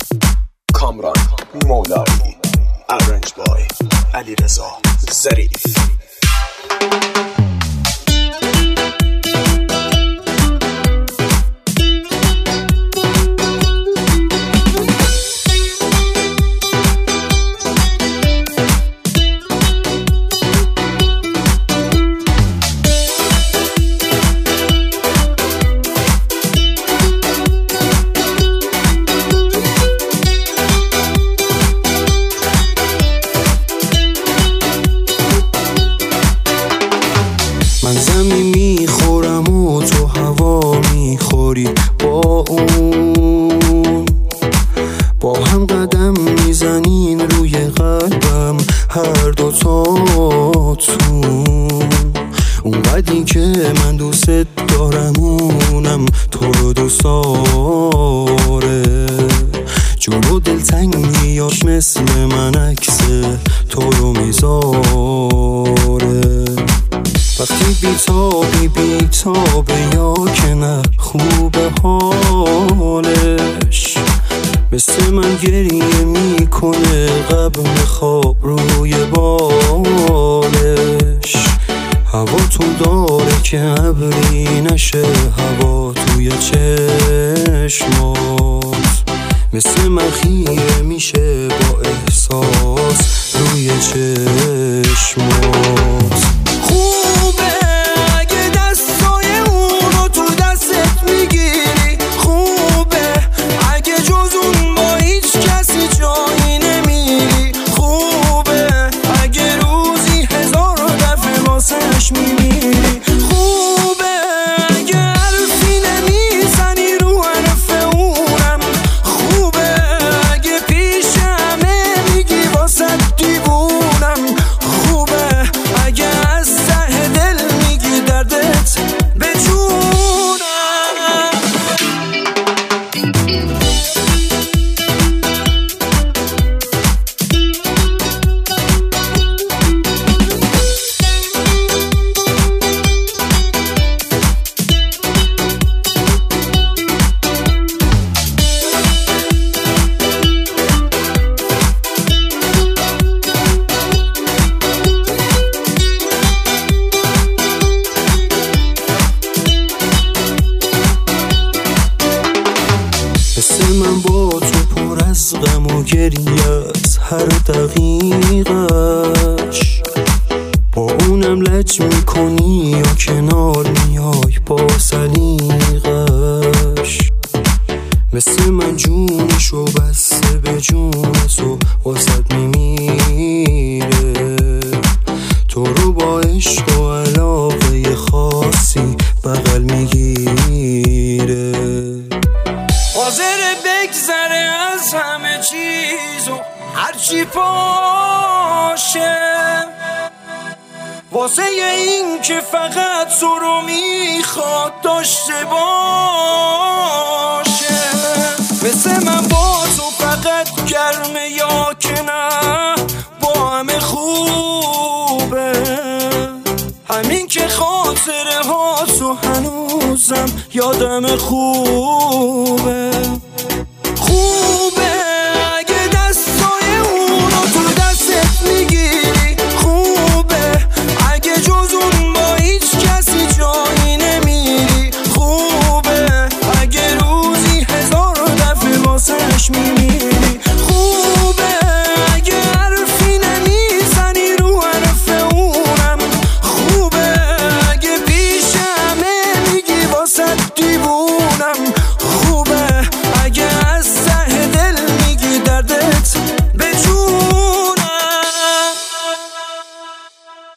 کامران مولایی، ارنج بای علیرضا ظریف. من زمین میخورم و تو هوا میخوری، با اون با هم قدم میزنین روی قلبم هر دوتاتون. اون قدری که من دوست دارم اونم تو رو دوست داره. جلو دلتنگیاش مثل من عکس تو رو میذاره. وقتی بیتابه یا که نه خوبه حالش، مثل من گریه میکنه قبل خواب روی بالش. هواتون داره که ابری نشه هوا توی چشمات، مثل من خیره میشه با احساس روی چشمات. من با تو پر از غم و گریه از هر دقیقش، با اونم لج میکنی یا کنار میای با سلیقش. مثل من جونشو بسته به جون تو واسد میمیره. تو رو با عشق و علاقه خاصی بغل میگیره. حاضر بگذره از همه چیز و هرچی باشه، واسه این که فقط تو رو میخواد داشته باشه. مثل من با تو فقط گرمه یا که نه با همه خوبه. همین که خاطره ها تو هنوزم یادم خوبه.